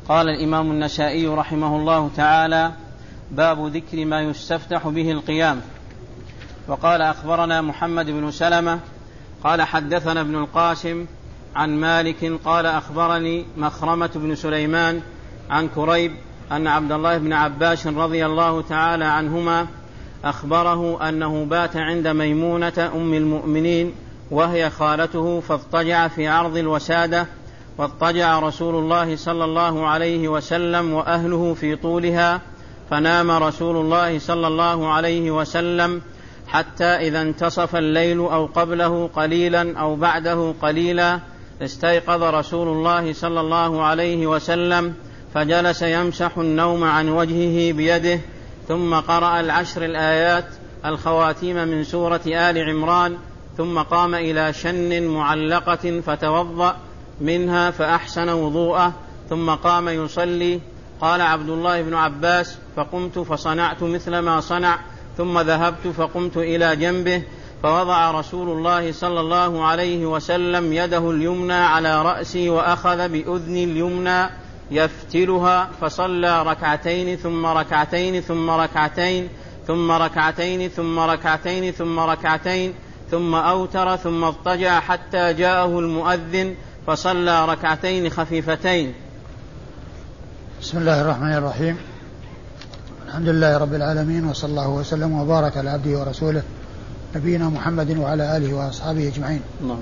قال الإمام النسائي رحمه الله تعالى: باب ذكر ما يستفتح به القيام. وقال: أخبرنا محمد بن سلمة قال حدثنا ابن القاسم عن مالك قال أخبرني مخرمة بن سليمان عن كريب أن عبد الله بن عباس رضي الله تعالى عنهما أخبره أنه بات عند ميمونة أم المؤمنين وهي خالته، فاضطجع في عرض الوسادة، واضطجع رسول الله صلى الله عليه وسلم وأهله في طولها، فنام رسول الله صلى الله عليه وسلم حتى إذا انتصف الليل أو قبله قليلا أو بعده قليلا استيقظ رسول الله صلى الله عليه وسلم فجلس يمسح النوم عن وجهه بيده، ثم قرأ 10 الآيات الخواتيم من سورة آل عمران، ثم قام إلى شن معلقة فتوضأ منها فأحسن وضوءه، ثم قام يصلي. قال عبد الله بن عباس: فقمت فصنعت مثل ما صنع، ثم ذهبت فقمت إلى جنبه، فوضع رسول الله صلى الله عليه وسلم يده اليمنى على رأسي وأخذ بأذني اليمنى يفتلها، فصلى ركعتين ثم ركعتين ثم ركعتين ثم ركعتين ثم ركعتين ثم ركعتين ثم أوتر، ثم اضطجع حتى جاءه المؤذن فصلى ركعتين خفيفتين. بسم الله الرحمن الرحيم. الحمد لله رب العالمين، وصلى الله وسلم وبارك على عبده ورسوله نبينا محمد وعلى آله وأصحابه أجمعين.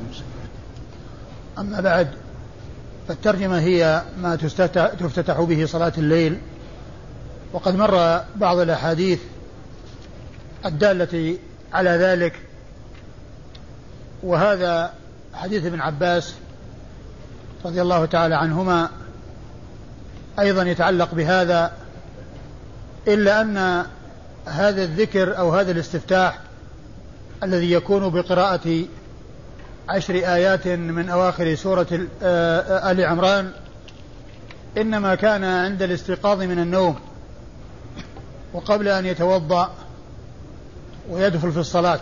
أما بعد، فالترجمة هي ما تفتتح به صلاة الليل، وقد مر بعض الأحاديث الدالة على ذلك، وهذا حديث ابن عباس رضي الله تعالى عنهما أيضا يتعلق بهذا، إلا أن هذا الذكر أو هذا الاستفتاح الذي يكون بقراءة 10 آيات من أواخر سورة آل عمران إنما كان عند الاستيقاظ من النوم وقبل أن يتوضأ ويدخل في الصلاة،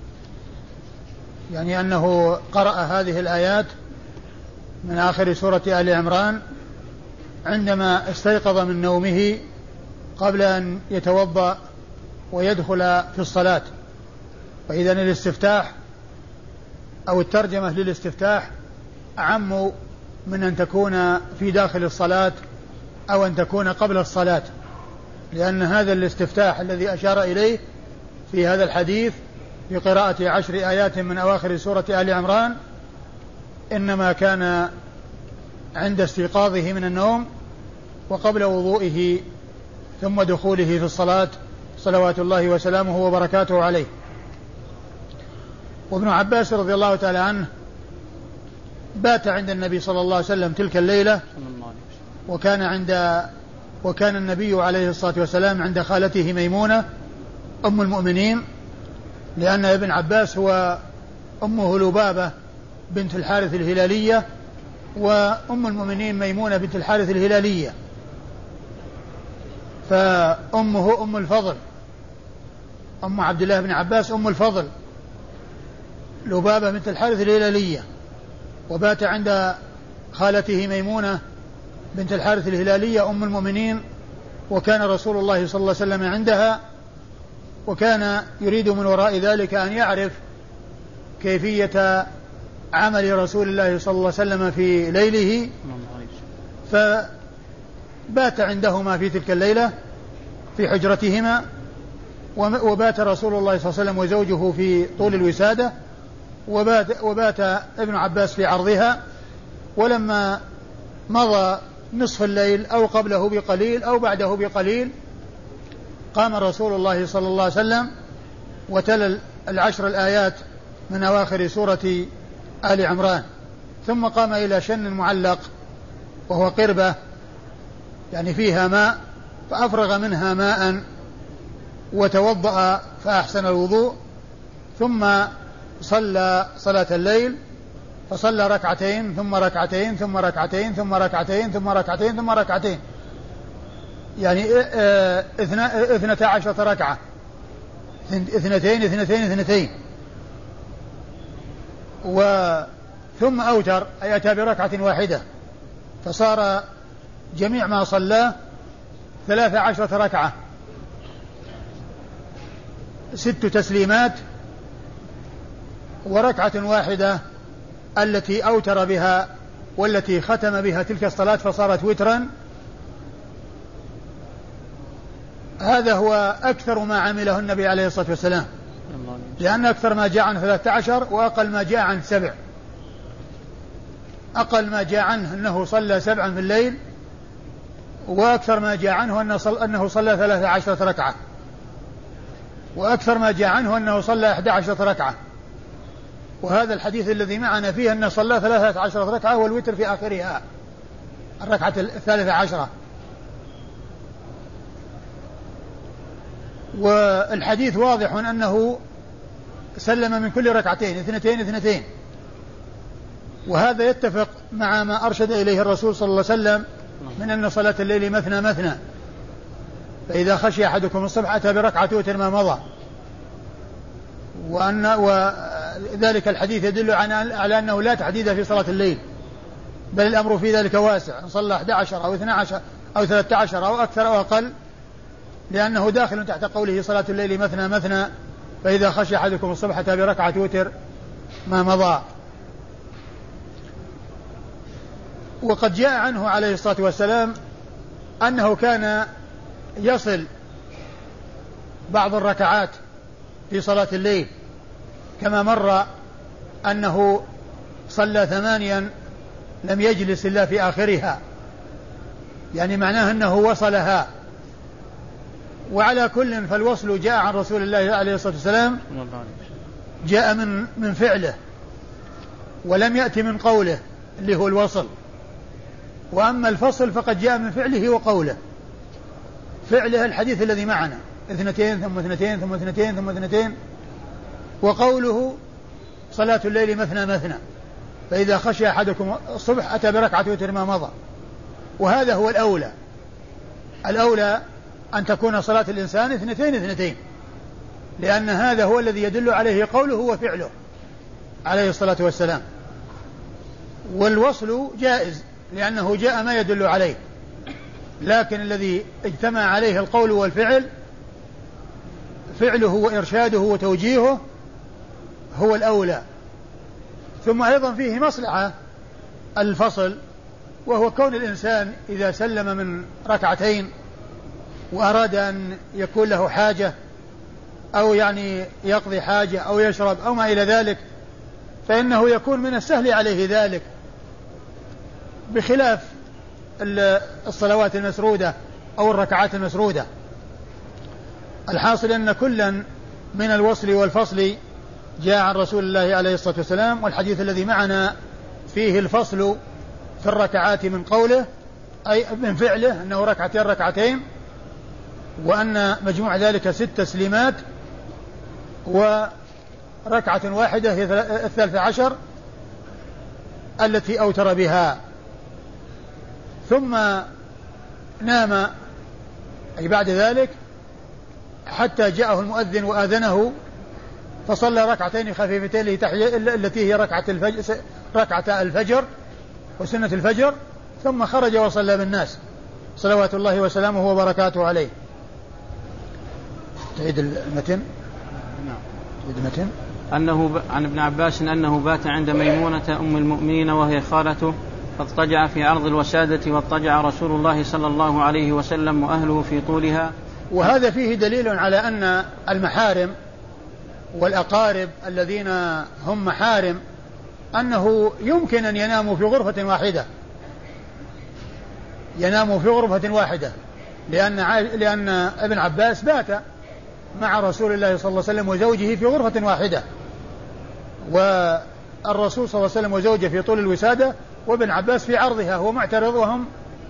يعني أنه قرأ هذه الآيات من آخر سورة آل عمران عندما استيقظ من نومه قبل أن يتوضأ ويدخل في الصلاة. فإذن الاستفتاح أو الترجمة للاستفتاح أعم من أن تكون في داخل الصلاة أو أن تكون قبل الصلاة، لأن هذا الاستفتاح الذي أشار إليه في هذا الحديث بقراءة 10 آيات من أواخر سورة آل عمران إنما كان عند استيقاظه من النوم وقبل وضوئه ثم دخوله في الصلاة صلوات الله وسلامه وبركاته عليه. وابن عباس رضي الله تعالى عنه بات عند النبي صلى الله عليه وسلم تلك الليلة، وكان النبي عليه الصلاة والسلام عند خالته ميمونة أم المؤمنين، لأن ابن عباس هو أمه لبابة بنت الحارث الهلالية، وأم المؤمنين ميمونة بنت الحارث الهلالية، فأمه أم الفضل، أم عبد الله بن عباس أم الفضل لبابة بنت الحارث الهلالية، وبات عند خالته ميمونة بنت الحارث الهلالية أم المؤمنين، وكان رسول الله صلى الله عليه وسلم عندها، وكان يريد من وراء ذلك أن يعرف كيفية عمل رسول الله صلى الله عليه وسلم في ليله، فبات عندهما في تلك الليلة في حجرتهما، وبات رسول الله صلى الله عليه وسلم وزوجه في طول الوسادة، وبات ابن عباس في عرضها. ولما مضى نصف الليل أو قبله بقليل أو بعده بقليل قام رسول الله صلى الله عليه وسلم وتلا 10 الآيات من أواخر سورة آل عمران، ثم قام إلى شن معلق وهو قربة يعني فيها ماء، فأفرغ منها ماء وتوضأ فأحسن الوضوء، ثم صلى صلاة الليل، فصلى ركعتين ثم ركعتين ثم ركعتين ثم ركعتين ثم ركعتين ثم ركعتين، يعني 12 ركعة، 2 2 2، ثم أوتر أي أتى بركعة واحدة، فصار جميع ما صلاه 13 ركعة، 6 تسليمات وركعة واحدة التي أوتر بها والتي ختم بها تلك الصلاة فصارت وترا. هذا هو أكثر ما عمله النبي عليه الصلاة والسلام، لأن أكثر ما جاء عنه 13 وأقل ما جاء عنه 7. أقل ما جاء عنه أنه صلى 7 في الليل، وأكثر ما جاء عنه أنه صلى 13 ركعة، وأكثر ما جاء عنه أنه صلى 11 ركعة. وهذا الحديث الذي معنا فيه أنه صلى 13 ركعة والوتر في آخرها الركعة 13. والحديث واضح أنه سلم من كل ركعتين 2 وهذا يتفق مع ما أرشد إليه الرسول صلى الله عليه وسلم من أن صلاة الليل مثنى، فإذا خشي أحدكم الصبح أتى بركعة وتر ما مضى. وذلك الحديث يدل على أنه لا تحديد في صلاة الليل، بل الأمر في ذلك واسع، إن صلى 11 أو 12 أو 13 أو أكثر أو أقل، لأنه داخل تحت قوله صلاة الليل مثنى، فإذا خشي أحدكم الصبح أتى بركعة وتر ما مضى. وقد جاء عنه عليه الصلاة والسلام أنه كان يصل بعض الركعات في صلاة الليل، كما مر أنه صلى 8 لم يجلس إلا في آخرها، يعني معناه أنه وصلها. وعلى كل فالوصل جاء عن رسول الله عليه الصلاة والسلام، جاء من فعله ولم يأتي من قوله اللي هو الوصل. وأما الفصل فقد جاء من فعله وقوله. فعله الحديث الذي معنا 2 ثم 2 ثم 2 ثم 2، وقوله صلاة الليل مثنى، فإذا خشي أحدكم الصبح أتى بركعة وتر ما مضى. وهذا هو الأولى أن تكون صلاة الإنسان 2، لأن هذا هو الذي يدل عليه قوله وفعله عليه الصلاة والسلام. والوصل جائز لأنه جاء ما يدل عليه، لكن الذي اجتمع عليه القول والفعل، فعله وإرشاده وتوجيهه هو الأولى. ثم أيضا فيه مصلحة الفصل، وهو كون الإنسان إذا سلم من ركعتين وأراد أن يكون له حاجة أو يعني يقضي حاجة أو يشرب أو ما إلى ذلك، فإنه يكون من السهل عليه ذلك، بخلاف الصلوات المسرودة أو الركعات المسرودة. الحاصل أن كلا من الوصل والفصل جاء عن رسول الله عليه الصلاة والسلام. والحديث الذي معنا فيه الفصل في الركعات من قوله أي من فعله أنه ركعتين، وأن مجموع ذلك 6 تسليمات وركعة واحدة هي 13 التي أوتر بها. ثم نام أي بعد ذلك حتى جاءه المؤذن وآذنه، فصلى ركعتين خفيفتين التي هي ركعة الفجر وسنة الفجر، ثم خرج وصلى بالناس صلوات الله وسلامه وبركاته عليه. تعيد المتن. تعيد المتن. أنه عن ابن عباس أنه بات عند ميمونة أم المؤمنين وهي خالته، فاضطجع في عرض الوسادة، واضطجع رسول الله صلى الله عليه وسلم وأهله في طولها. وهذا فيه دليل على أن المحارم والأقارب الذين هم محارم أنه يمكن أن يناموا في غرفة واحدة، لأن ابن عباس بات مع رسول الله صلى الله عليه وسلم وزوجه في غرفة واحدة، والرسول صلى الله عليه وسلم وزوجه في طول الوسادة، وابن عباس في عرضها، هو معترض وهم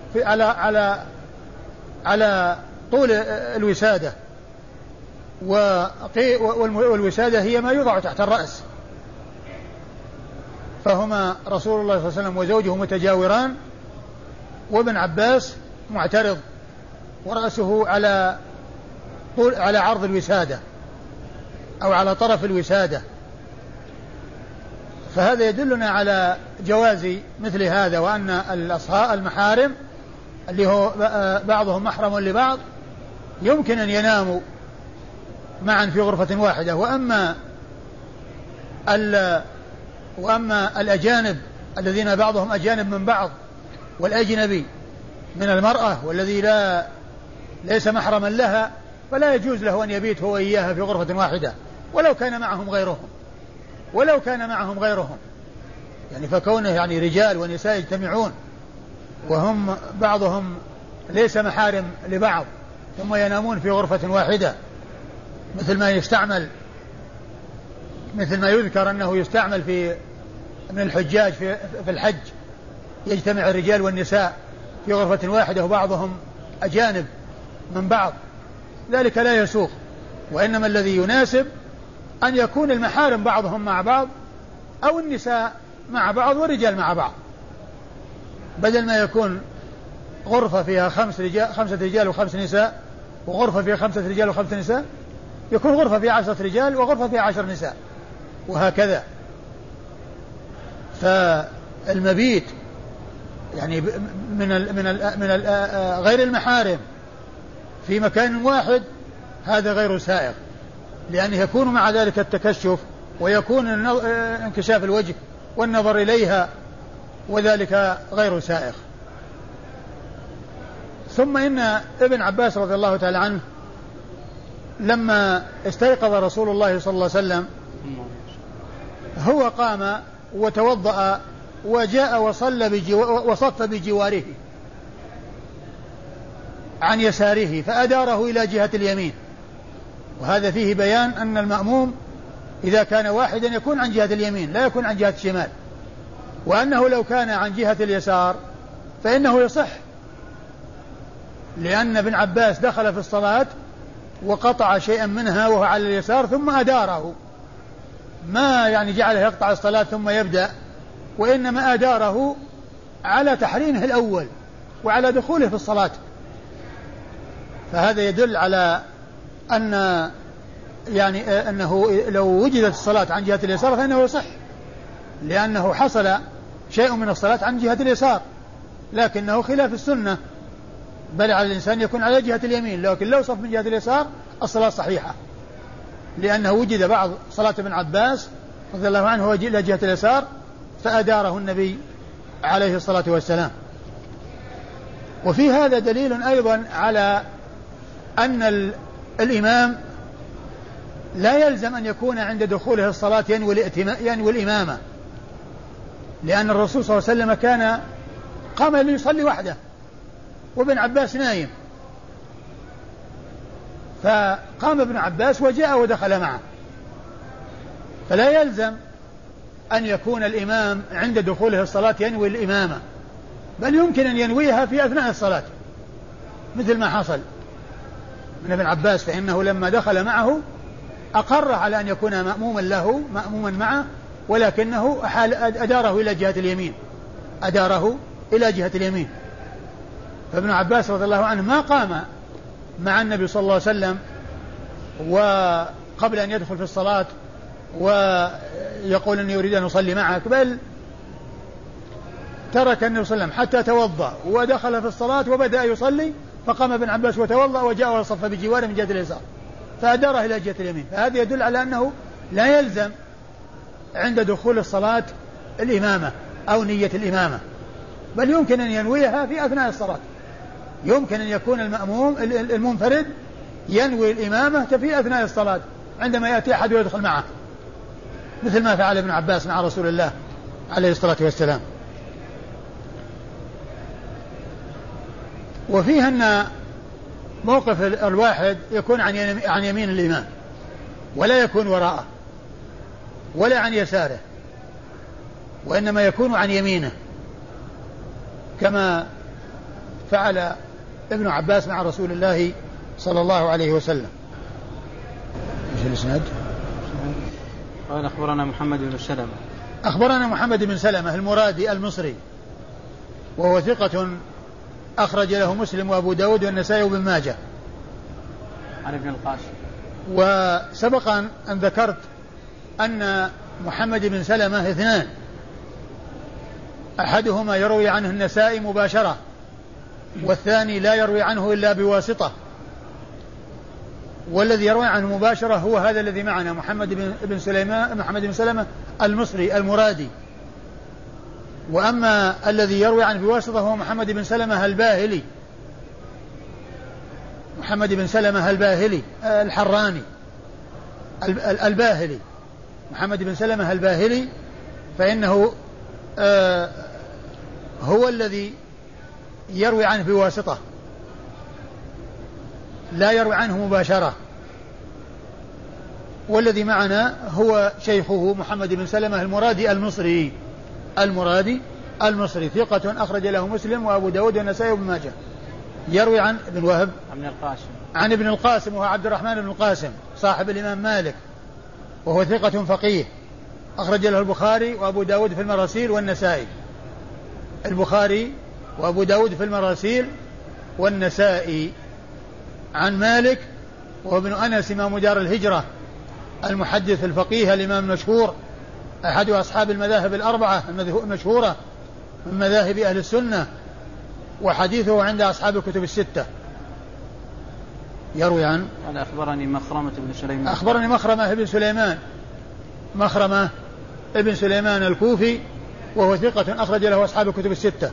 على طول الوسادة. والوسادة هي ما يوضع تحت الرأس، فهما رسول الله صلى الله عليه وسلم وزوجه متجاوران، وابن عباس معترض ورأسه على عرض الوسادة أو على طرف الوسادة. فهذا يدلنا على جواز مثل هذا، وأن المحارم اللي هو بعضهم محرم لبعض يمكن أن يناموا معا في غرفة واحدة. وأما الأجانب الذين بعضهم أجانب من بعض، والأجنبي من المرأة والذي ليس محرما لها، فلا يجوز له أن يبيت هو إياها في غرفة واحدة ولو كان معهم غيرهم يعني فكونه يعني رجال ونساء يجتمعون وهم بعضهم ليس محارم لبعض ثم ينامون في غرفة واحدة، مثل ما يذكر أنه يستعمل من الحجاج في الحج، يجتمع الرجال والنساء في غرفة واحدة وبعضهم أجانب من بعض، ذلك لا يسوق. وإنما الذي يناسب أن يكون المحارم بعضهم مع بعض أو النساء مع بعض والرجال مع بعض، بدل ما يكون غرفة فيها 5 رجال و5 نساء وغرفة فيها 5 رجال و5 نساء، يكون غرفة فيها 10 رجال وغرفة فيها 10 نساء، وهكذا. فالمبيت يعني من غير المحارم في مكان واحد هذا غير سائغ، لأنه يكون مع ذلك التكشف ويكون انكشاف الوجه والنظر إليها، وذلك غير سائغ. ثم إن ابن عباس رضي الله تعالى عنه لما استيقظ رسول الله صلى الله عليه وسلم هو قام وتوضأ وجاء وصف بجواره عن يساره فأداره إلى جهة اليمين، وهذا فيه بيان أن المأموم إذا كان واحدا يكون عن جهة اليمين لا يكون عن جهة الشمال، وأنه لو كان عن جهة اليسار فإنه يصح، لأن ابن عباس دخل في الصلاة وقطع شيئا منها وهو على اليسار ثم أداره، ما يعني جعله يقطع الصلاة ثم يبدأ، وإنما أداره على تحريمه الأول وعلى دخوله في الصلاة. فهذا يدل على أن يعني أنه لو وجدت الصلاة عن جهة اليسار فإنه يصح، لأنه حصل شيء من الصلاة عن جهة اليسار، لكنه خلاف السنة، بل على الإنسان يكون على جهة اليمين، لكن لو صف من جهة اليسار الصلاة صحيحة، لأنه وجد بعض صلاة ابن عباس رضي الله عنه إلى جهة اليسار فأداره النبي عليه الصلاة والسلام. وفي هذا دليل أيضا على أن الإمام لا يلزم أن يكون عند دخوله الصلاة ينوي الإمامة، لأن الرسول صلى الله عليه وسلم كان قام ليصلي وحده وابن عباس نايم، فقام ابن عباس وجاء ودخل معه، فلا يلزم أن يكون الإمام عند دخوله الصلاة ينوي الإمامة، بل يمكن أن ينويها في أثناء الصلاة مثل ما حصل من ابن عباس، فإنه لما دخل معه أقر على أن يكون مأموما معه، ولكنه أداره إلى جهة اليمين. فابن عباس رضي الله عنه ما قام مع النبي صلى الله عليه وسلم وقبل أن يدخل في الصلاة ويقول أني أريد أن أصلي معك، بل ترك النبي صلى الله عليه وسلم حتى توضأ ودخل في الصلاة وبدأ يصلي، فقام ابن عباس وتوضأ وجاء وصف بجواره من جهة اليسار فأداره إلى جهة اليمين. فهذا يدل على أنه لا يلزم عند دخول الصلاة الإمامة أو نية الإمامة، بل يمكن أن ينويها في أثناء الصلاة. يمكن أن يكون المنفرد ينوي الإمامة في أثناء الصلاة عندما يأتي أحد ويدخل معه، مثل ما فعل ابن عباس مع رسول الله عليه الصلاة والسلام. وفيها أن موقف الواحد يكون عن يمين الإمام ولا يكون وراءه ولا عن يساره، وإنما يكون عن يمينه كما فعل ابن عباس مع رسول الله صلى الله عليه وسلم. ايش الاسناد؟ قال أخبرنا محمد بن سلمة المرادي المصري، وهو ثقة أخرج له مسلم وأبو داود والنسائي وابن ماجه. عن ابن القاسم. وسبق أن ذكرت أن محمد بن سلمة اثنان، أحدهما يروي عنه النسائي مباشرة والثاني لا يروي عنه إلا بواسطة، والذي يروي عنه مباشرة هو هذا الذي معنا محمد بن سلمة المصري المرادي. وأما الذي يروي عنه بواسطة هو محمد بن سلمة الباهلي، محمد بن سلمة الباهلي الحراني الباهلي، محمد بن سلمة الباهلي، فإنه هو الذي يروي عنه بواسطة لا يروي عنه مباشرة. والذي معنا هو شيخه محمد بن سلمة المرادي المصري ثقة أخرج له مسلم وأبو داود والنسائي وابن ماجه. يروي عن ابن وهب عن ابن القاسم وهو عبد الرحمن بن القاسم صاحب الإمام مالك، وهو ثقة فقيه أخرج له البخاري وأبو داود في المراسيل والنسائي. البخاري وأبو داود في المراسيل والنسائي. عن مالك وهو ابن أنس إمام دار الهجرة المحدث الفقيه الإمام المشهور أحد أصحاب المذاهب الأربعة المشهورة من مذاهب أهل السنة، وحديثه عند أصحاب الكتب الستة. يروي عن قال أخبرني مخرمة بن سليمان مخرمة ابن سليمان الكوفي، وهو ثقة أخرج له أصحاب الكتب الستة.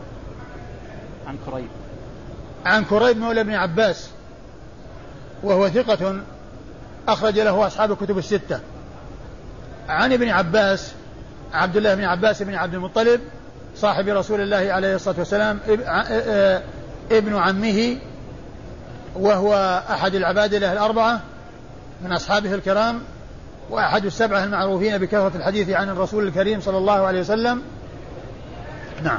عن كريب مولى ابن عباس، وهو ثقة أخرج له أصحاب الكتب الستة. عن ابن عباس عبد الله بن عباس بن عبد المطلب صاحب رسول الله عليه الصلاة والسلام ابن عمه، وهو أحد العبادلة الأربعة من أصحابه الكرام، وأحد السبعة المعروفين بكثرة الحديث عن الرسول الكريم صلى الله عليه وسلم. نعم.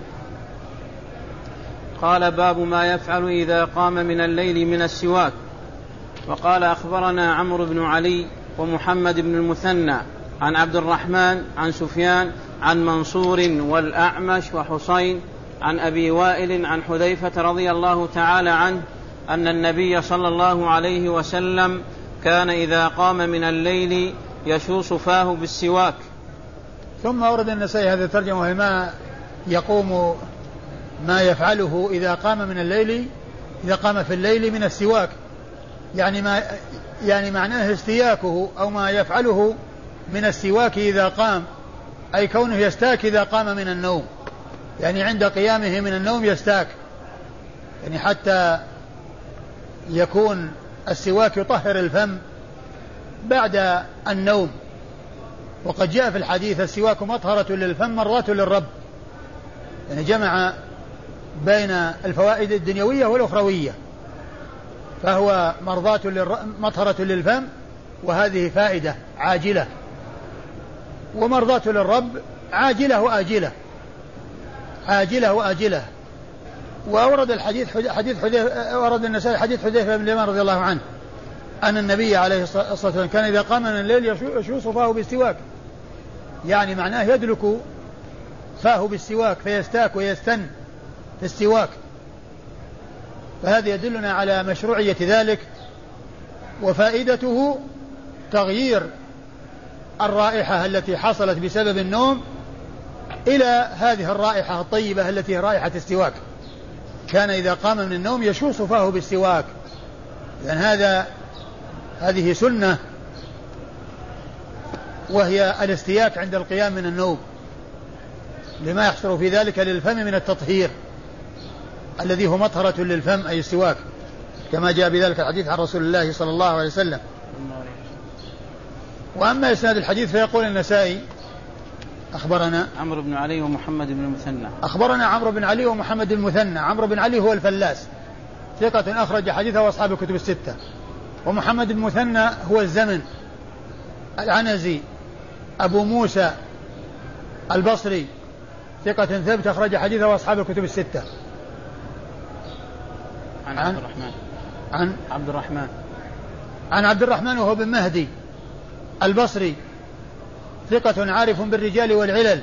قال باب ما يفعل إذا قام من الليل من السواك. وقال أخبرنا عمرو بن علي ومحمد بن المثنى عن عبد الرحمن عن سفيان عن منصور والأعمش وحسين عن أبي وائل عن حذيفة رضي الله تعالى عنه أن النبي صلى الله عليه وسلم كان إذا قام من الليل يشوص فاه بالسواك. ثم ورد النسائي هذا الترجمة، وهي ما يفعله إذا قام من الليل، إذا قام في الليل من السواك، يعني معناه استياكه أو ما يفعله من السواك إذا قام، أي كونه يستاك إذا قام من النوم، يعني عند قيامه من النوم يستاك، يعني حتى يكون السواك يطهر الفم بعد النوم. وقد جاء في الحديث السواك مطهرة للفم مرات للرب، يعني جمع بين الفوائد الدنيوية والأخروية، فهو مطهرة للفم، وهذه فائدة عاجلة، ومرضاة للرب عاجلة وآجلة. وأورد ورد النسائي حديث حذيفة بن اليمان رضي الله عنه أن النبي عليه الصلاة والسلام كان إذا قام من الليل يشوص فاه بالسواك، يعني معناه يدلك فاه بالسواك فيستاك ويستن في السواك. فهذا يدلنا على مشروعية ذلك، وفائدته تغيير الرائحة التي حصلت بسبب النوم إلى هذه الرائحة الطيبة التي هي رائحة السواك. كان إذا قام من النوم يشوص فاه بالسواك، لأن هذه سنة، وهي الاستياك عند القيام من النوم، لما يحصل في ذلك للفم من التطهير الذي هو مطهرة للفم، أي السواك، كما جاء بذلك الحديث عن رسول الله صلى الله عليه وسلم. وأما إسناد الحديث فيقول النسائي أخبرنا عمرو بن علي ومحمد بن المثنى. أخبرنا عمرو بن علي ومحمد المثنى. عمرو بن علي هو الفلاس ثقة أخرج حديثه وأصحاب الكتب الستة. ومحمد المثنى هو الزمن العنزي أبو موسى البصري ثقة ثبت أخرج حديثه وأصحاب الكتب الستة. عن عبد الرحمن وهو بن مهدي البصري ثقة عارف بالرجال والعلل،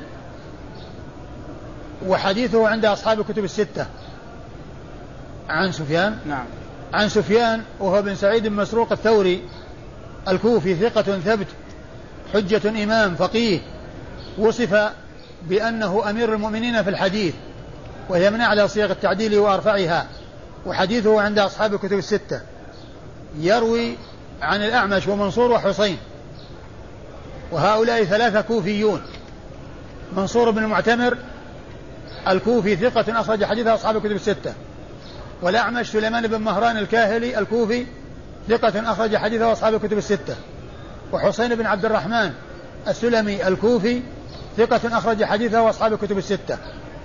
وحديثه عند أصحاب الكتب الستة. عن سفيان عن سفيان وهو بن سعيد بن مسروق الثوري الكوفي ثقة ثبت حجة إمام فقيه، وصف بأنه أمير المؤمنين في الحديث، وهي من أعلى صيغ التعديل وأرفعها، وحديثه عند أصحاب الكتب الستة. يروي عن الأعمش ومنصور وحسين، وهؤلاء ثلاثة كوفيون. منصور بن المعتمر الكوفي ثقة أخرج حديثه أصحاب الكتب الستة. والأعمش سليمان بن مهران الكاهلي الكوفي ثقة أخرج حديثه أصحاب الكتب الستة. وحسين بن عبد الرحمن السلمي الكوفي ثقة أخرج حديثه أصحاب الكتب الستة.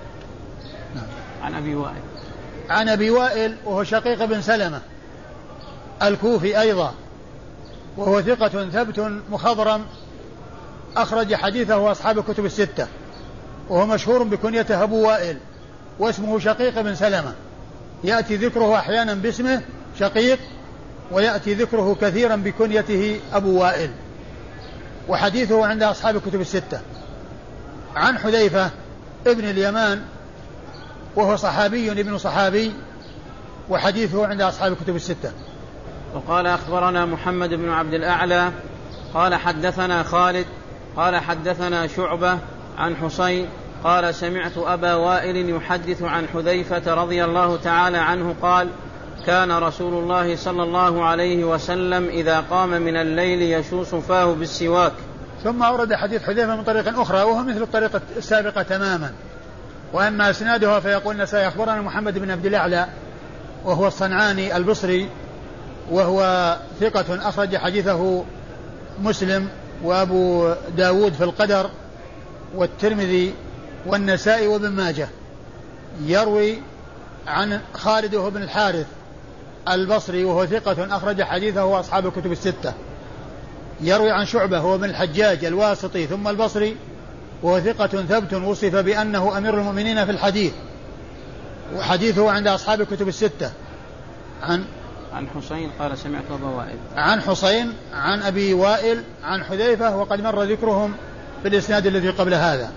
عن أبي وائل وهو شقيق بن سلمة الكوفي أيضا، وهو ثقة ثبت مخضرم أخرج حديثه أصحاب الكتب الستة، وهو مشهور بكنيته أبو وائل، واسمه شقيق بن سلمة، يأتي ذكره أحيانا باسمه شقيق، ويأتي ذكره كثيرا بكنيته أبو وائل، وحديثه عند أصحاب الكتب الستة. عن حذيفة ابن اليمان وهو صحابي ابن صحابي، وحديثه عند أصحاب الكتب الستة. وقال أخبرنا محمد بن عبد الأعلى قال حدثنا خالد قال حدثنا شعبة عن حسين قال سمعت أبا وائل يحدث عن حذيفة رضي الله تعالى عنه قال كان رسول الله صلى الله عليه وسلم إذا قام من الليل يشوص فاه بالسواك. ثم أورد حديث حذيفة من طريق أخرى وهو مثل الطريقة السابقة تماما. وأما إسنادها فيقول النسائي أخبرنا محمد بن عبد الأعلى وهو الصنعاني البصري، وهو ثقة أخرج حديثه مسلم وأبو داود في القدر والترمذي والنسائي وابن ماجه. يروي عن خالد وهو بن الحارث البصري وهو ثقة أخرج حديثه أصحاب الكتب الستة. يروي عن شعبة هو بن الحجاج الواسطي ثم البصري وهو ثقة ثبت وصف بأنه أمير المؤمنين في الحديث، وحديثه عند أصحاب الكتب الستة. عن حسين قال سمعت أبا وائل. عن حسين عن أبي وائل عن حذيفة، وقد مر ذكرهم في الإسناد الذي قبل هذا.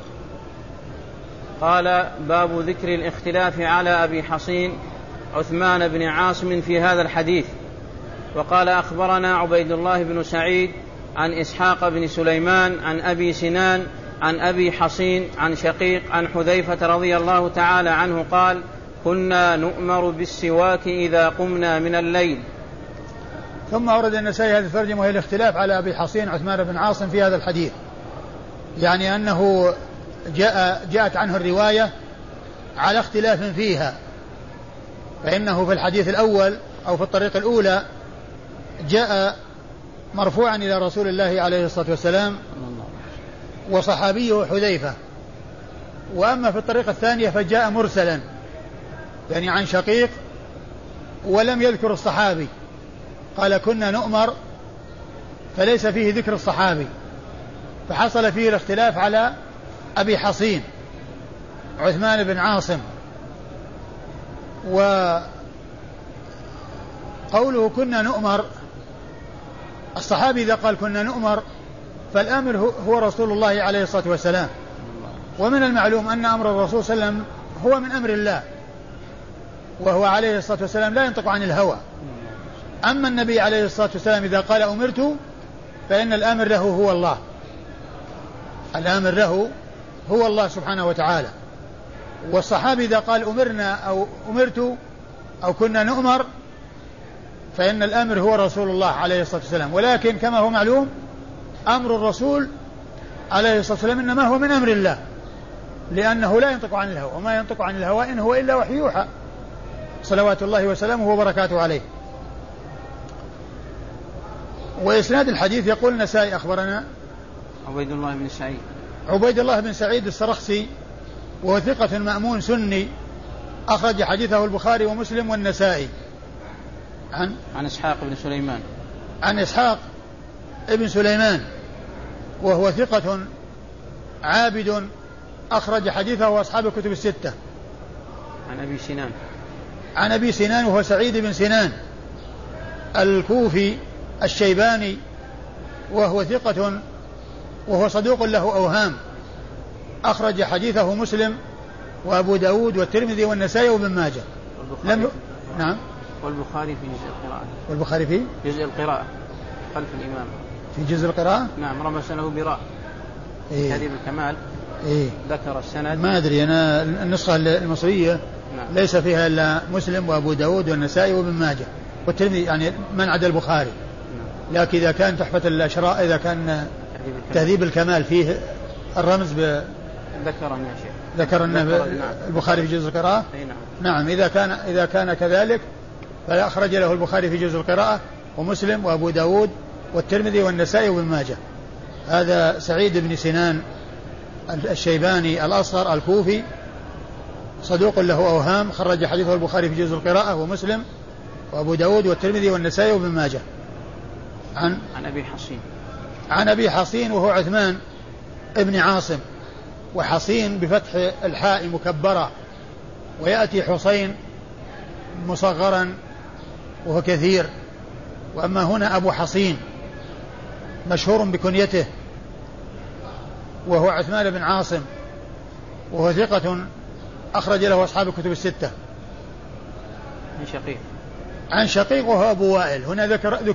قال باب ذكر الاختلاف على أبي حصين عثمان بن عاصم في هذا الحديث. وقال أخبرنا عبيد الله بن سعيد عن إسحاق بن سليمان عن أبي سنان عن أبي حصين عن شقيق عن حذيفة رضي الله تعالى عنه قال كنا نؤمر بالسواك إذا قمنا من الليل. ثم أورد النسائي هذه الترجمة وهي الاختلاف على أبي حصين عثمان بن عاصم في هذا الحديث، يعني أنه جاءت عنه الرواية على اختلاف فيها، فإنه في الحديث الأول أو في الطريق الأولى جاء مرفوعا إلى رسول الله عليه الصلاة والسلام وصحابيه حذيفة، وأما في الطريقة الثانية فجاء مرسلا يعني عن شقيق ولم يذكر الصحابي، قال كنا نؤمر فليس فيه ذكر الصحابي، فحصل فيه الاختلاف على أبي حصين عثمان بن عاصم. وقوله كنا نؤمر، الصحابي إذا قال كنا نؤمر فالآمر هو رسول الله عليه الصلاة والسلام، ومن المعلوم أن أمر الرسول صلى الله عليه وسلم هو من أمر الله، وهو عليه الصلاة والسلام لا ينطق عن الهوى. أما النبي عليه الصلاة والسلام إذا قال أمرت فإن الآمر له هو الله، الآمر له هو الله سبحانه وتعالى. والصحابي إذا قال أمرنا أو أمرت أو كنا نؤمر فإن الآمر هو رسول الله عليه الصلاة والسلام. ولكن كما هو معلوم أمر الرسول عليه الصلاة والسلام إنما هو من أمر الله، لأنه لا ينطق عن الهوى، وما ينطق عن الهوى إن هو إلا وحي يوحى صلوات الله وسلامه وبركاته عليه. وإسناد الحديث يقول النسائي أخبرنا عبيد الله بن سعيد، عبيد الله بن سعيد السرخسي وهو ثقة مأمون سني أخرج حديثه البخاري ومسلم والنسائي. عن إسحاق بن سليمان، عن إسحاق ابن سليمان وهو ثقة عابد أخرج حديثه أصحاب الكتب الستة. عن أبي سنان وهو سعيد بن سنان الكوفي الشيباني وهو ثقة وهو صدوق له أوهام، أخرج حديثه مسلم وأبو داود والترمذي والنسائي وابن ماجه. نعم. والبخاري في جزء القراءة. والبخاري في جزء القراءة خلف الإمام. في جزء القراءة. نعم، رمى سنه براء. إيه؟ هذه بالكمال. إيه؟ ذكر السند. ما أدري أنا النسخة المصرية ليس فيها إلا مسلم وأبو داود والنسائي وابن ماجه والترمذي، يعني من عدا البخاري. لكن إذا كان تحفة الأشراء، إذا كان تهذيب الكمال فيه الرمز ذكر البخاري في جزء القراءة. نعم إذا كان كذلك فأخرج له البخاري في جزء القراءة ومسلم وأبو داود والترمذي والنسائي وابن ماجه. هذا سعيد بن سنان الشيباني الأصغر الكوفي، صدوق له أوهام، خرج حديثه البخاري في جزء القراءة ومسلم وأبو داود والترمذي والنسائي وابن ماجه. عن أبي حصين وهو عثمان ابن عاصم، وحصين بفتح الحاء مكبرة، ويأتي حصين مصغرا وهو كثير. وأما هنا أبو حصين مشهور بكنيته، وهو عثمان بن عاصم، وهو ثقة أخرج له أصحاب الكتب الستة. عن شقيق وهو أبو وائل. هنا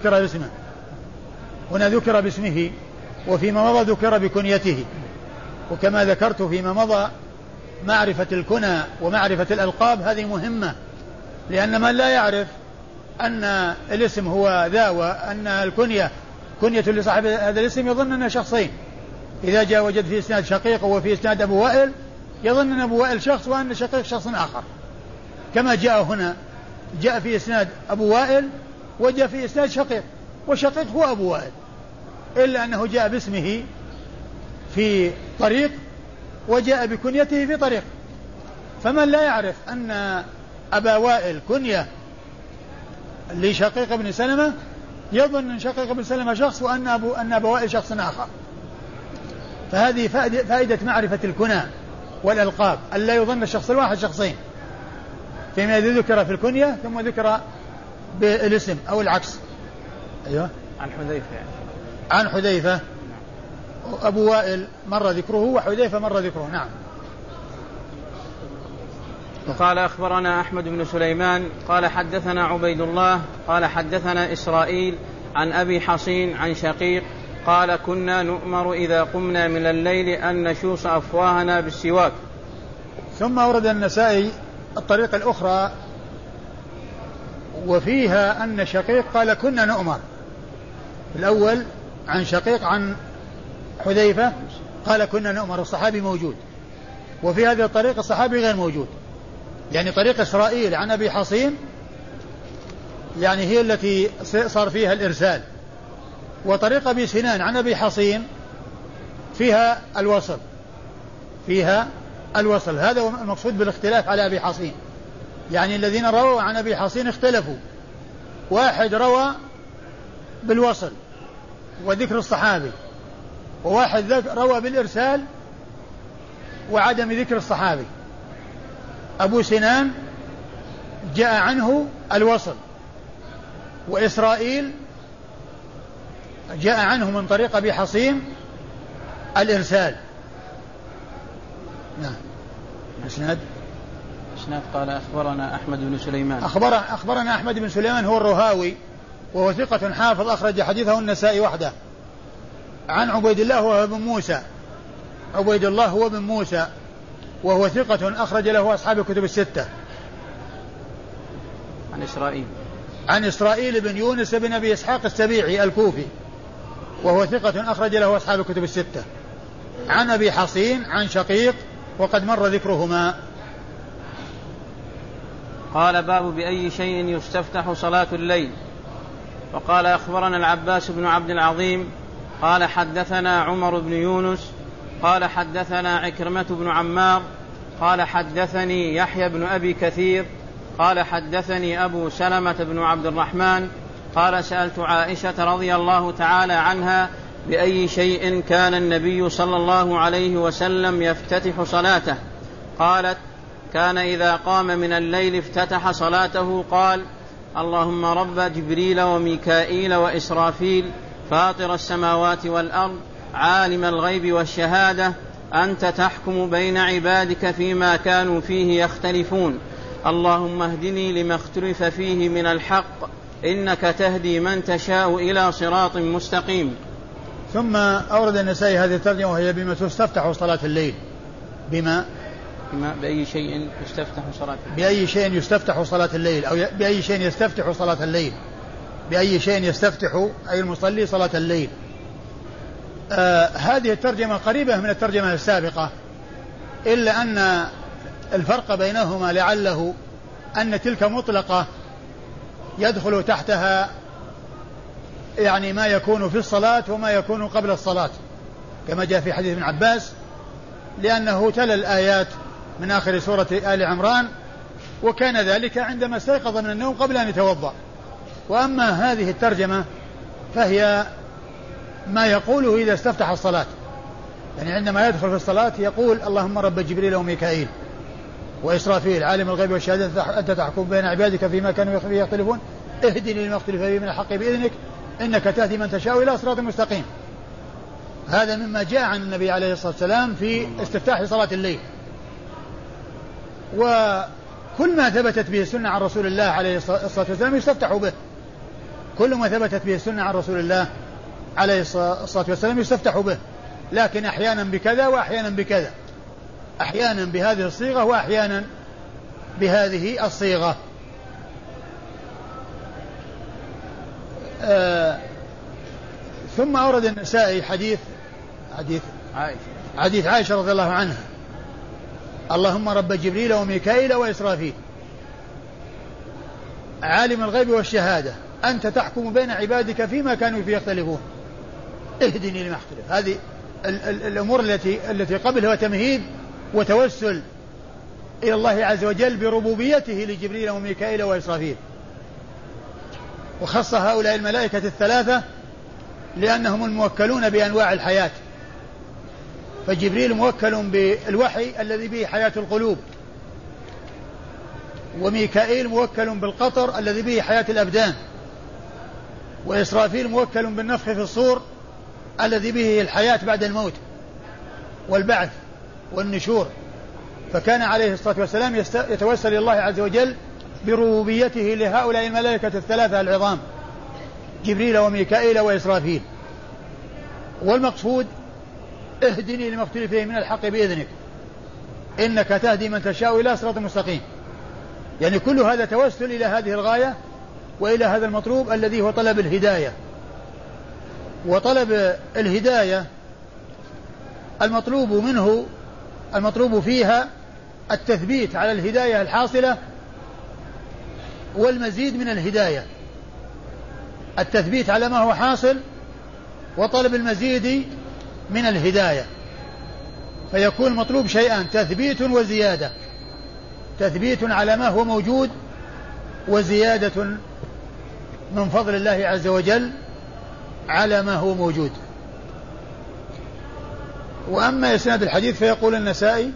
ذكر باسمه، وفيما مضى ذكر بكنيته. وكما ذكرت فيما مضى، معرفة الكنى ومعرفة الألقاب هذه مهمة، لأن من لا يعرف أن الاسم هو ذا وأن الكنية كنية لصاحب هذا الاسم يظن أنه شخصين. إذا جاء وجد في إسناد شقيق وفي إسناد أبو وائل يظن أن أبو وائل شخص وأن شقيق شخص آخر، كما جاء هنا، جاء في إسناد أبو وائل وجاء في إسناد شقيق، وشقيق هو أبو وائل، إلا أنه جاء باسمه في طريق وجاء بكنيته في طريق. فمن لا يعرف أن أبا وائل كنية لشقيق بن سلمة يظن أن شقيق بن سلمة شخص وأن أبا وائل شخص آخر. فهذه فائدة معرفة الكنى والألقاب، ألا يظن الشخص الواحد شخصين، فيما إذا ذكر في الكنية ثم ذكر بالاسم أو العكس. أيوة. عن حذيفة أبو وائل مر ذكره وحذيفة مر ذكره. نعم. وقال أخبرنا أحمد بن سليمان قال حدثنا عبيد الله قال حدثنا إسرائيل عن أبي حصين عن شقيق قال كنا نؤمر إذا قمنا من الليل أن نشوص أفواهنا بالسواك. ثم أورد النسائي الطريقة الأخرى وفيها أن شقيق قال كنا نؤمر. الأول عن شقيق عن حذيفة قال كنا نؤمر، الصحابي موجود، وفي هذه الطريقة الصحابي غير موجود. يعني طريق إسرائيل عن أبي حصين يعني هي التي صار فيها الإرسال، وطريق أبي سنان عن أبي حصين فيها الوصل. هذا هو المقصود بالاختلاف على أبي حصين، يعني الذين رووا عن أبي حصين اختلفوا، واحد روى بالوصل وذكر الصحابي، وواحد روى بالإرسال وعدم ذكر الصحابي. أبو سنان جاء عنه الوصل، وإسرائيل جاء عنه من طريق أبي حصين الإرسال. نعم. إسناد قال أخبرنا أحمد بن سليمان. أخبرنا أحمد بن سليمان هو الرهاوي، وهو ثقة حافظ أخرج حديثه النسائي وحده. عن عبيد الله هو بن موسى وهو ثقة أخرج له أصحاب الكتب الستة. عن إسرائيل بن يونس بن أبي إسحاق السبيعي الكوفي، وهو ثقة أخرج له أصحاب الكتب الستة. عن أبي حصين عن شقيق وقد مر ذكرهما. قال باب بأي شيء يستفتح صلاة الليل. وقال أخبرنا العباس بن عبد العظيم قال حدثنا عمر بن يونس قال حدثنا عكرمة بن عمار قال حدثني يحيى بن أبي كثير قال حدثني أبو سلمة بن عبد الرحمن قال سألت عائشة رضي الله تعالى عنها بأي شيء كان النبي صلى الله عليه وسلم يفتتح صلاته؟ قالت كان إذا قام من الليل افتتح صلاته قال اللهم رب جبريل وميكائيل وإسرافيل فاطر السماوات والأرض عالم الغيب والشهادة أنت تحكم بين عبادك فيما كانوا فيه يختلفون اللهم اهدني لما اختلف فيه من الحق إنك تهدي من تشاء إلى صراط مستقيم. ثم أورد النسائي هذه الترجمة وهي بما تستفتح صلاة الليل. بأي شيء يستفتح صلاة الليل. بأي شيء يستفتح صلاة الليل، أو بأي شيء يستفتح صلاة الليل، بأي شيء يستفتح أي المصلي صلاة الليل. هذه الترجمة قريبة من الترجمة السابقة، إلا أن الفرق بينهما لعله أن تلك مطلقة يدخل تحتها يعني ما يكون في الصلاة وما يكون قبل الصلاة، كما جاء في حديث ابن عباس، لأنه تلا الآيات من آخر سورة آل عمران، وكان ذلك عندما استيقظ من النوم قبل أن يتوضأ. وأما هذه الترجمة فهي ما يقوله إذا استفتح الصلاة، يعني عندما يدخل في الصلاة يقول اللهم رب جبريل وميكائيل وإسرافيل عالم الغيب والشهادة أنت تحكم بين عبادك فيما كانوا فيه يختلفون اهدني لما اختلف فيه من الحق بإذنك إنك تهدي من تشاء إلى صراط مستقيم. هذا مما جاء عن النبي عليه الصلاة والسلام في استفتاح صلاة الليل. وكل ما ثبتت به السنة عن رسول الله عليه الصلاة والسلام يستفتح به، كل ما ثبتت به السنة عن رسول الله عليه الصلاة والسلام يستفتح به، لكن أحيانا بكذا وأحيانا بكذا، أحيانا بهذه الصيغة وأحيانا بهذه الصيغة. ثم أورد النسائي حديث عائشة رضي الله عنها اللهم رب جبريل وميكائيل وإسرافيل عالم الغيب والشهادة أنت تحكم بين عبادك فيما كانوا فيه يختلفون اهدني لما اختلف. هذه الأمور التي قبلها تمهيد وتوسل إلى الله عز وجل بربوبيته لجبريل وميكائيل وإسرافيل، وخص هؤلاء الملائكة الثلاثة لأنهم الموكلون بأنواع الحياة، فجبريل موكل بالوحي الذي به حياة القلوب، وميكائيل موكل بالقطر الذي به حياة الأبدان، وإسرافيل موكل بالنفخ في الصور الذي به الحياة بعد الموت والبعث والنشور. فكان عليه الصلاة والسلام يتوسل إلى الله عز وجل بربوبيته لهؤلاء الملائكة الثلاثة العظام جبريل وميكائيل وإسرافيل. والمقصود اهدني لما اختلف فيه من الحق بإذنك إنك تهدي من تشاء إلى صراط مستقيم. يعني كل هذا توسل إلى هذه الغاية وإلى هذا المطلوب الذي هو طلب الهداية. وطلب الهداية المطلوب فيها التثبيت على الهداية الحاصلة والمزيد من الهداية، التثبيت على ما هو حاصل وطلب المزيد من الهداية، فيكون مطلوب شيئان تثبيت وزيادة، تثبيت على ما هو موجود وزيادة من فضل الله عز وجل على ما هو موجود. وأما إسناد الحديث فيقول النسائي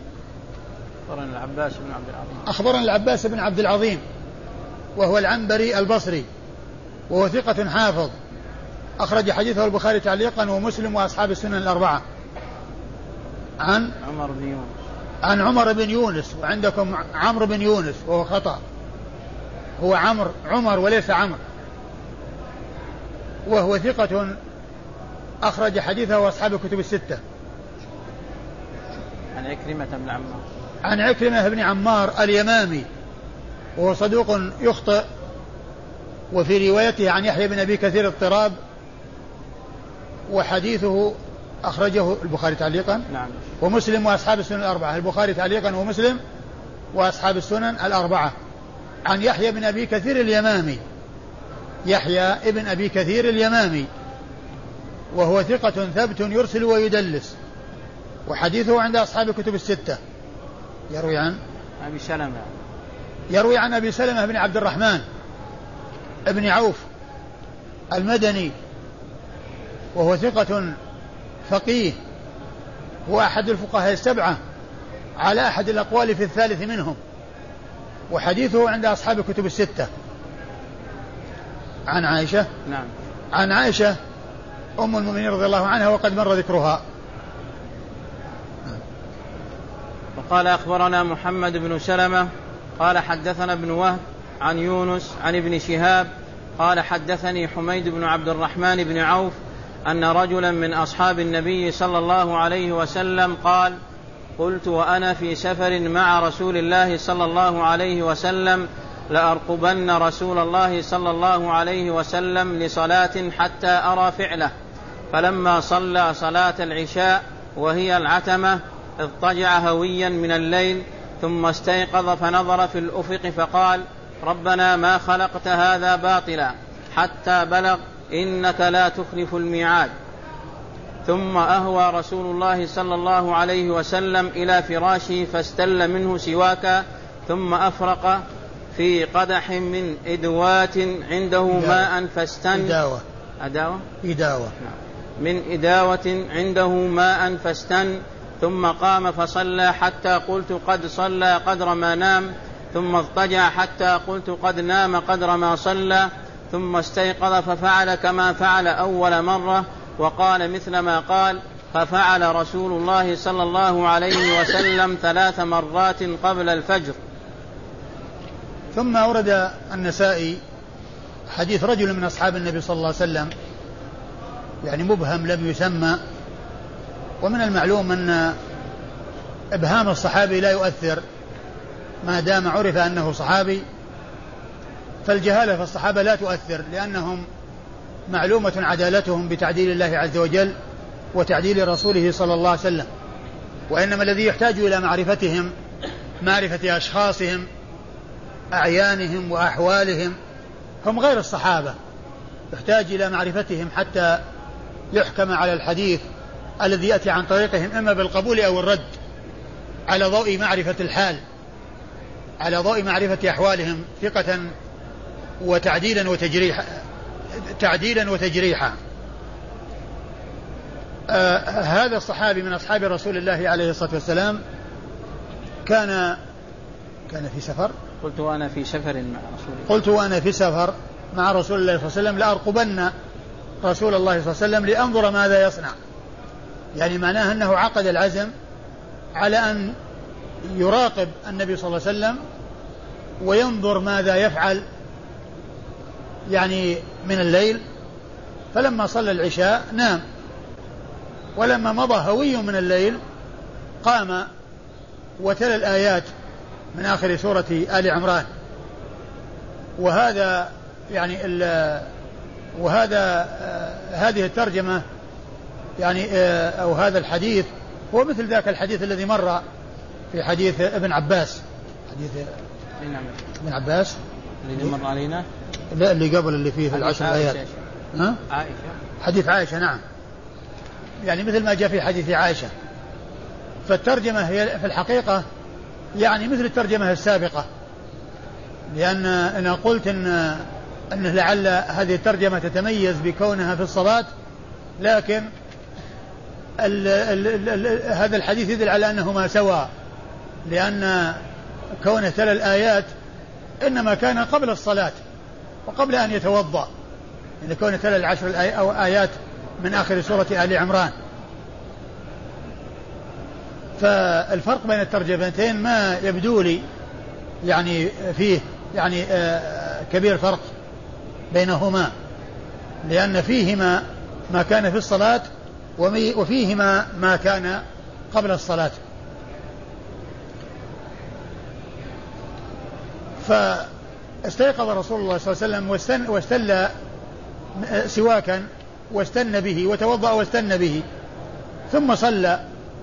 أخبرنا العباس بن عبد العظيم وهو العنبري البصري وهو ثقة حافظ أخرج حديثه البخاري تعليقا ومسلم وأصحاب السنن الأربعة. عن عمر بن يونس، وعندكم عمرو بن يونس وهو خطأ، هو عمر وليس عمرو، وهو ثقة أخرج حديثه وأصحاب الكتب الستة. عن عكرمة بن عمار اليمامي وهو صدوق يخطئ، وفي روايته عن يحيى بن أبي كثير اضطراب، وحديثه أخرجه البخاري تعليقا ومسلم وأصحاب السنن الأربعة، البخاري تعليقا ومسلم وأصحاب السنن الأربعة. عن يحيى بن أبي كثير اليمامي، يحيى ابن أبي كثير اليمامي وهو ثقة ثبت يرسل ويدلس، وحديثه عند أصحاب الكتب الستة. يروي عن أبي سلمة بن عبد الرحمن ابن عوف المدني وهو ثقة فقيه وأحد الفقهاء السبعة على أحد الأقوال في الثالث منهم، وحديثه عند أصحاب الكتب الستة. عن عائشة عن عائشة أم المؤمنين رضي الله عنها وقد مر ذكرها. وقال أخبرنا محمد بن سلمة قال حدثنا ابن وهب عن يونس عن ابن شهاب قال حدثني حميد بن عبد الرحمن بن عوف أن رجلا من أصحاب النبي صلى الله عليه وسلم قال قلت وأنا في سفر مع رسول الله صلى الله عليه وسلم لأرقبن رسول الله صلى الله عليه وسلم لصلاة حتى أرى فعله. فلما صلى صلاة العشاء وهي العتمة اضطجع هويا من الليل ثم استيقظ فنظر في الأفق فقال ربنا ما خلقت هذا باطلا حتى بلغ إنك لا تخلف الميعاد. ثم أهوى رسول الله صلى الله عليه وسلم إلى فراشه فاستل منه سواكا ثم أفرق في قدح من إدوات عنده ماء فاستن من إداوة عنده ماء فاستن ثم قام فصلى حتى قلت قد صلى قدر ما نام ثم اضطجع حتى قلت قد نام قدر ما صلى ثم استيقظ ففعل كما فعل أول مرة وقال مثل ما قال ففعل رسول الله صلى الله عليه وسلم 3 مرات قبل الفجر. ثم أورد النسائي حديث رجل من أصحاب النبي صلى الله عليه وسلم يعني مبهم لم يسمى، ومن المعلوم أن إبهام الصحابي لا يؤثر ما دام عرف أنه صحابي، فالجهالة في الصحابة لا تؤثر لأنهم معلومة عدالتهم بتعديل الله عز وجل وتعديل رسوله صلى الله عليه وسلم، وإنما الذي يحتاج إلى معرفتهم معرفة أشخاصهم أعيانهم وأحوالهم هم غير الصحابة، يحتاج إلى معرفتهم حتى يحكم على الحديث الذي يأتي عن طريقهم إما بالقبول أو الرد على ضوء معرفة الحال، على ضوء معرفة أحوالهم ثقة وتعديلا وتجريحا. هذا الصحابي من أصحاب رسول الله عليه الصلاة والسلام كان في سفر. قلت وأنا في سفر مع رسول الله صلى الله عليه وسلم لأرقبن رسول الله صلى الله عليه وسلم لأنظر ماذا يصنع، يعني معناه أنه عقد العزم على أن يراقب النبي صلى الله عليه وسلم وينظر ماذا يفعل يعني من الليل. فلما صلى العشاء نام، ولما مضى هوي من الليل قام وتلا الآيات من آخر سورة آل عمران. وهذا يعني هذه الترجمة يعني أو هذا الحديث هو مثل ذاك الحديث الذي مر في حديث ابن عباس، حديث ابن عباس اللي مر علينا، لا اللي قبل اللي فيه العشر آيات، عائشة، حديث عائشة، نعم، يعني مثل ما جاء في حديث عائشة. فالترجمة هي في الحقيقة يعني مثل الترجمة السابقة، لأن أنا قلت أنه لعل هذه الترجمة تتميز بكونها في الصلاة، لكن هذا الحديث يدل على أنهما سواء، لأن كونه تلا الآيات إنما كان قبل الصلاة وقبل أن يتوضأ، يعني كونه تلا العشر آيات من آخر سورة آل عمران. فالفرق بين الترجمتين ما يبدو لي يعني فيه يعني كبير فرق بينهما، لأن فيهما ما كان في الصلاة وفيهما ما كان قبل الصلاة. فاستيقظ رسول الله صلى الله عليه وسلم واستل سواكا واستن به وتوضأ واستن به ثم صلى،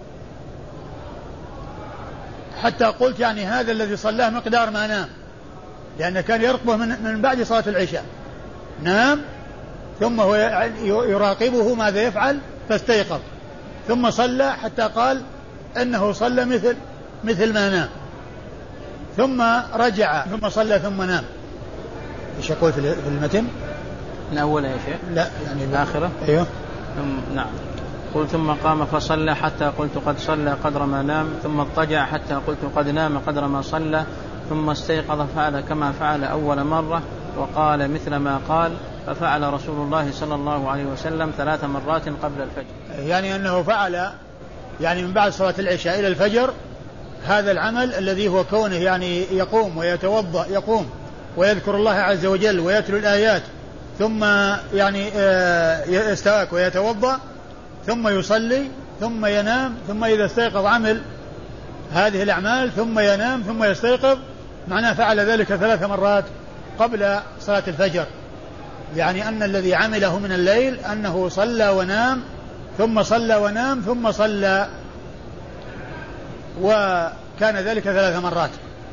حتى قلت يعني هذا الذي صلاه مقدار ما نام، لأنه كان يرقبه من بعد صلاة العشاء، نام ثم هو يراقبه ماذا يفعل فاستيقظ ثم صلى حتى قال أنه صلى مثل ما نام، ثم رجع ثم صلى ثم نام. ايش يقول في المتن الأول يا شيخ؟ لا يعني الآخرة. ايوه نعم. قلت ثم قام فصلى حتى قلت قد صلى قدر ما نام ثم اضطجع حتى قلت قد نام قدر ما صلى ثم استيقظ فعل كما فعل أول مرة وقال مثل ما قال ففعل رسول الله صلى الله عليه وسلم 3 مرات قبل الفجر. يعني أنه فعل يعني من بعد صلاة العشاء إلى الفجر هذا العمل الذي هو كونه يعني يقوم ويتوضأ، يقوم ويذكر الله عز وجل ويتلو الآيات ثم يعني يستواك ويتوضأ ثم يصلي ثم ينام ثم إذا استيقظ عمل هذه الأعمال ثم ينام ثم يستيقظ، معناه فعل ذلك 3 مرات قبل صلاة الفجر، يعني أن الذي عمله من الليل أنه صلى ونام ثم صلى ونام ثم صلى، وكان ذلك 3 مرات.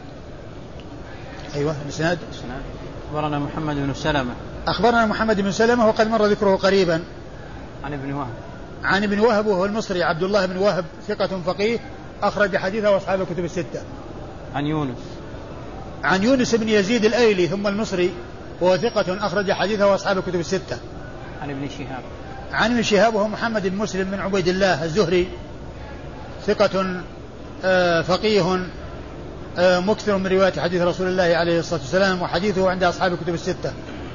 أيوة الإسناد. أخبرنا محمد بن سلمة. أخبرنا محمد بن سلمة وقد مر ذكره قريبا. عن ابن وهب وهو المصري عبد الله بن وهب ثقة فقيه أخرج حديثه وأصحاب الكتب الستة. عن يونس بن يزيد الأيلي ثم المصري وهو ثقة أخرج حديثه وأصحاب الكتب الستة. عن ابن شهاب وهو محمد بن مسلم بن عبيد الله الزهري ثقة فقيه مكثر من رواية حديث رسول الله عليه الصلاة والسلام، وحديثه عند أصحاب الكتب الستة.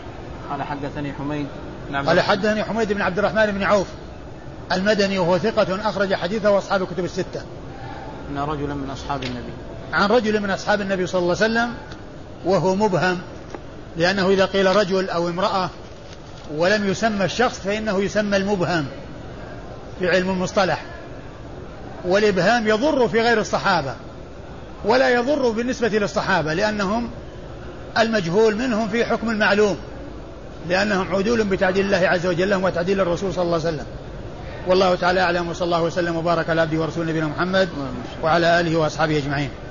قال حدثني حميد بن عبد الرحمن بن عوف المدني وهو ثقة أخرج حديثه وأصحاب الكتب الستة. عن رجل من أصحاب النبي صلى الله عليه وسلم وهو مبهم، لأنه إذا قيل رجل أو امرأة ولم يسمى الشخص فإنه يسمى المبهم في علم المصطلح، والإبهام يضر في غير الصحابة ولا يضر بالنسبة للصحابة، لأنهم المجهول منهم في حكم المعلوم، لأنهم عدول بتعديل الله عز وجل لهم وتعديل الرسول صلى الله عليه وسلم. والله تعالى أعلم، وصلى الله وسلم وبارك على عبده ورسوله نبينا محمد وعلى آله وأصحابه أجمعين.